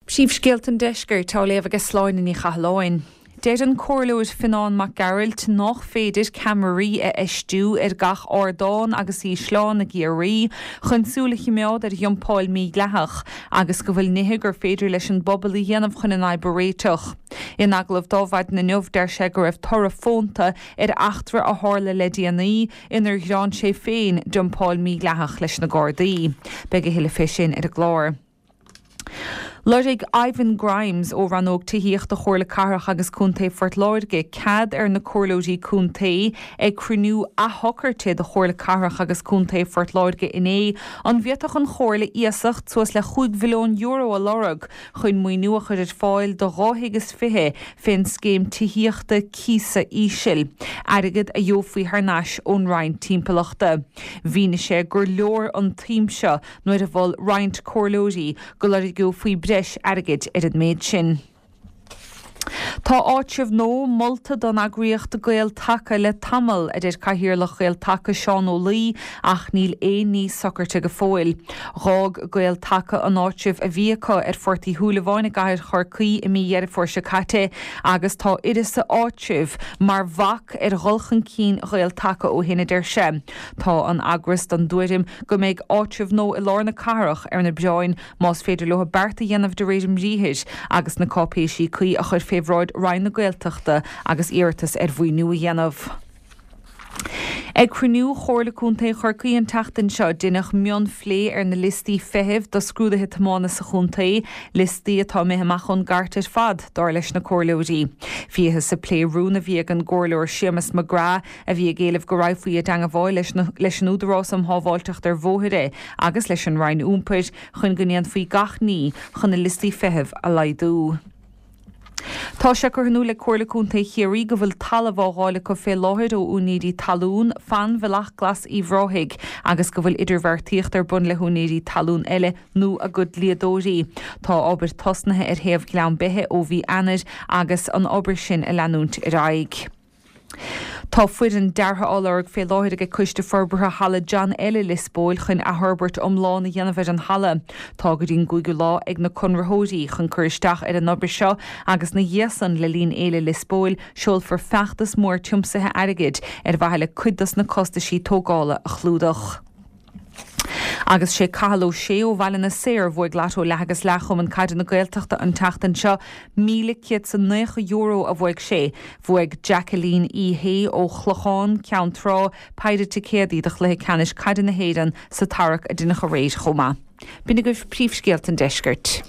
Síomhscéalt an deisceir tá léamh agus sláin í chathláin. Déir an cóirleúid Fionnán Mac Garailt nach féidir Cameraí a eistú gach ordáin agus í sláán a géirí chun súlaí meád Jompáil mí gleach agus go bhfuil nithe gur féidir leis an bobbal dhéanamh chun an aibéréitoch. In aglah dómhaid na nuamh deir sé gur raibh tora fónta achtra a hála le déanaí inar ghrán sé féin Jompáil mí gleach leis na Gardaí. Beige hiile fé sin a glár. Luirigh Ivan Grimes ó ranóg tííocht a chóirla carach agus cúntaí Fort Láirge cad na cóirlóidí cúntaí ag cruniú a hocartí de chóirla carach agus cúntaí Fort Láirge in an bhíoach an chóirla íasacht suas le €5 milliún a lorug chun muoinua chuir fáil do 250 fin scéim tííochta císa ísil. Airigid a dheofaí harnáis ón Ryan timpachta. Bhína sé gur leor an tíimse nuair a bhfuil Ryan cóirlóidí go luirigh go faoi breis airgid an méid sin. Tá áitimh nó molta don agriíocht a gael take le tamil caithfir le gael take Seán Ó Lí ach níl níos socrte go fóil. Rág gael take an áitimh a bhíocha fortí thuúlaháin gaiir chorcaí I mí dhearfór se caite agus tá idir sa áitimh mar bhac gholchan cín gael take ó hinna deir se. Tá an agras don dúirim go méid áitimh nó I lár na carach na beáin más féidir le berta dhéanamh de réidir ríthis agus na cápéisí chuí a chur féhráid Ryan na Gaeltachta agus iartas bhuí nua dhéanamh. Ag cruniú chóirla cúntaí chorcaí an teachtain seo duineach mion phlé na listí feitheamh do scrúdathe tamána sa chuntaí, listí atá mithimach chun gartar fad dar leis na cóirleoidí. Fiathe sa plé rúna bhí an gcóirleoir Seamus McGrath a bhí géalamh go raibh faoi a dang bháil leis an údarrás am hábháilteach ar bmhóthaide agus leis an Ryan úmpaid chun gníon faoi gach ní chun na listí feitheamh a laidú. Tá sé gur hanú le cóirla cúntaí chéirí go bhfuil talamháála go fé láthir ó únídí talún fan bhealach glas í bhróthaigh agus go bhfuil idirmhairtíocht ar bun le únídí talún eile nó a go líadóirí. Tá obair tosnathe thaobh gleann bithe ó bhí anad agus an obair sin a leanúnt aig. Tá fuid an deartha álarg fé láthir go cuiste forbretha hala John Eile Lisbóil chun a Herbert omláin a dhéanamh an hala. Tá go dtíon gúige lá ag na conrathóidí chun chuiristeach an obair seo agus na dhéasan le líon Eile Lisbóil seol for feachtas mór tiomsathe airgid bhaile cuidas na costaisí tógála a chlúdach. Agus sé cahaló sé ó bhaile na séir bhfuil glató legus lechom an caidir na Gaeltachta an teachtain seo €1,900 a bhfuig sé. Bhuaig Jacqueline Hay ó Chlochán Ceantrá Paide Ticéadaí de chluthe canis caidir na héireann sa tarach a duine réid chomá. Bína go príomhscéalt an deiscirt.